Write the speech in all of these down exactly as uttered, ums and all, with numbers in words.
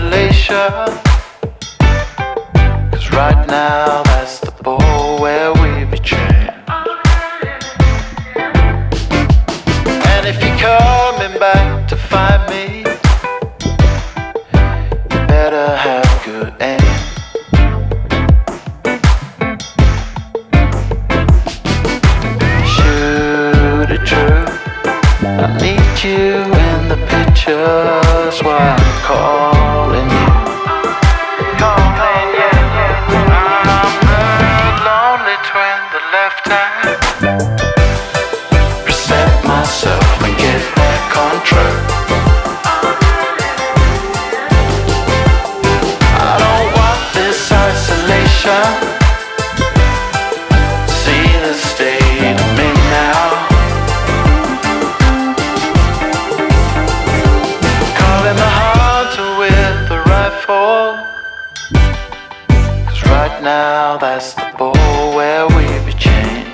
isolation. Cause right now that's the ball where we be chained. And if you're coming back to find me, you better have good aim. Shoot it true, I need you in the picture, that's why I'm calling you. Calling you. I'm the lonely twin, the left hand. Reset myself and get back on track. I don't want this isolation. See the state I'm in now. Calling the hunter with the rifle. Cause right now that's the ball where we be chained.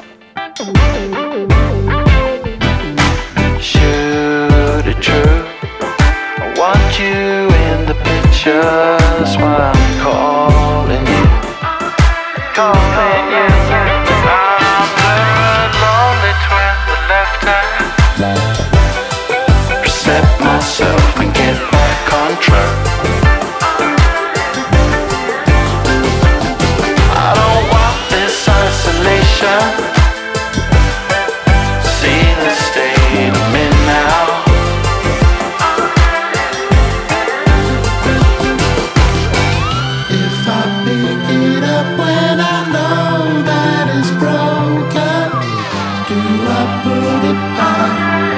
Shoot it true, I want you in the picture, that's why I'm calling you. Calling you. I'm the lonely twin, the left hand. Reset myself and get back on track. I don't want this isolation. See the state I'm in now. If I pick it up when I know that it's broken, do I put it back?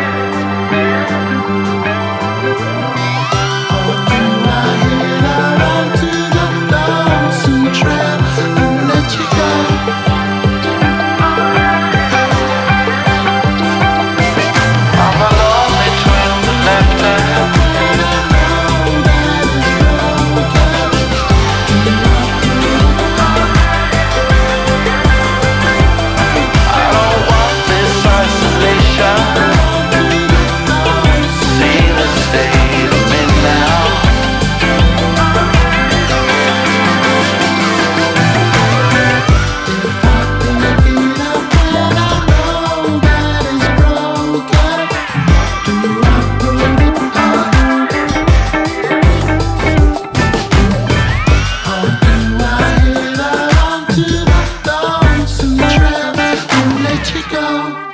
Or do I hit out onto the lonesome trail and let you go? I'm a lonely twin, the left hand. When I know that it's broken, do I put it back? I don't want this isolation. See the state I'm in now. If I pick it up when I know that it's broken, do I put it back? Or do I hit out onto the lonesome trail and let you go?